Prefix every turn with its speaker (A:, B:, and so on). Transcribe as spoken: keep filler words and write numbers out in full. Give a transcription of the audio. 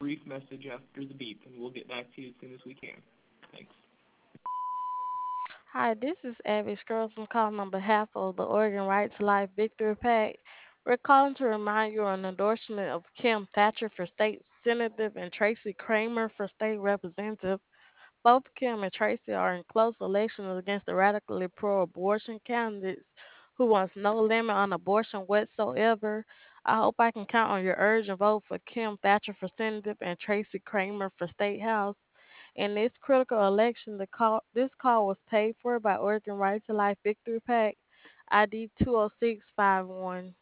A: brief message after the beep, and we'll get back to you as soon as we can. Thanks.
B: Hi, this is Abby Scruggs. I'm calling on behalf of the Oregon Right to Life Victory Pact. We're calling to remind you on endorsement of Kim Thatcher for state senator and Tracy Kramer for state representative. Both Kim and Tracy are in close elections against the radically pro-abortion candidates who wants no limit on abortion whatsoever. I hope I can count on your urgent vote for Kim Thatcher for senator and Tracy Kramer for state house. In this critical election, the call, this call was paid for by Oregon Right to Life Victory Pact, I D two oh six five one.